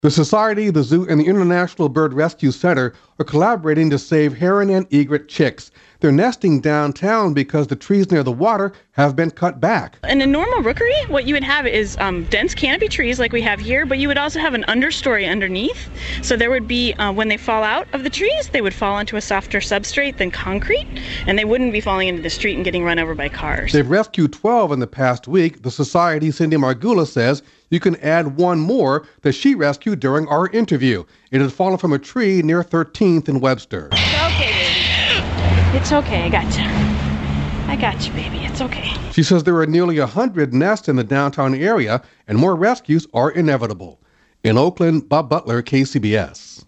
The Society, the Zoo, and the International Bird Rescue Center are collaborating to save heron and egret chicks. They're nesting downtown because the trees near the water have been cut back. In a normal rookery, what you would have is dense canopy trees like we have here, but you would also have an understory underneath. So there would be, when they fall out of the trees, they would fall onto a softer substrate than concrete, and they wouldn't be falling into the street and getting run over by cars. They've rescued 12 in the past week. The Society's Cindy Margula says you can add one more that she rescued during our interview. It had fallen from a tree near 13th and Webster. Okay, baby. It's okay, I got you, baby. It's okay. She says there are nearly 100 nests in the downtown area, and more rescues are inevitable. In Oakland, Bob Butler, KCBS.